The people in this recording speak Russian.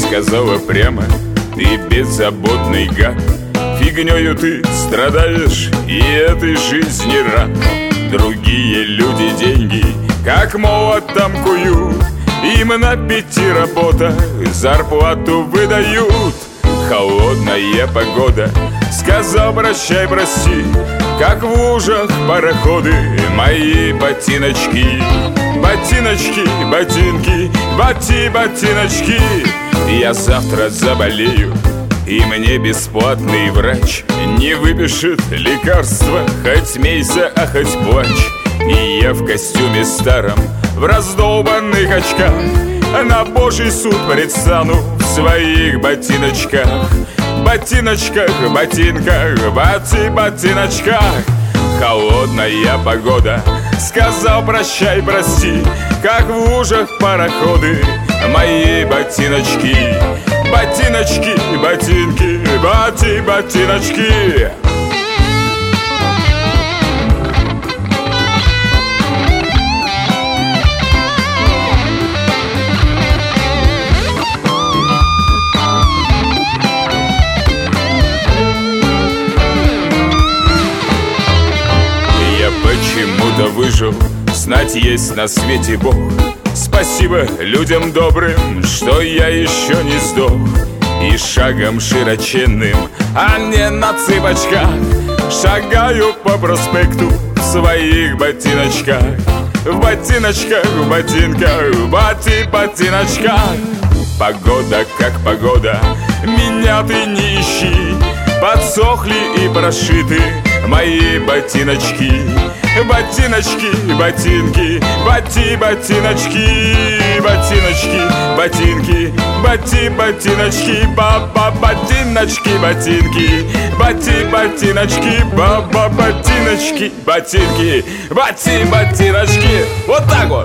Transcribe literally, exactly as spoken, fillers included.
сказала прямо: ты беззаботный гад. Фигнёю ты страдаешь, и этой жизни рад. Другие люди деньги, как молотом куют. Им на пяти работа зарплату выдают. Холодная погода, сказал прощай, прости, как в лужах пароходы мои ботиночки. Ботиночки, ботинки, боти, ботиночки. Я завтра заболею, и мне бесплатный врач не выпишет лекарства, хоть смейся, а хоть плачь. И я в костюме старом, в раздолбанных очках, на Божий суд предстану в своих ботиночках. Ботиночках, ботинках, боти, ботиночках. Холодная погода, сказал прощай, прости, как в лужах пароходы мои ботиночки. Ботиночки, ботинки, боти, ботиночки. Почему-то выжил, знать есть на свете Бог. Спасибо людям добрым, что я еще не сдох. И шагом широченным, а не на цыпочках, шагаю по проспекту в своих ботиночках. В ботиночках, в ботинках, в боти, ботиночках. Погода как погода, меня ты не ищи. Подсохли и прошиты мои ботиночки. Ботиночки, ботинки, боти, ботиночки. Ботиночки, ботинки, боти, ботиночки. Баба, ботиночки, ботинки, боти, ботиночки. Баба, ботиночки, ботинки, боти, ботиночки. Вот так вот.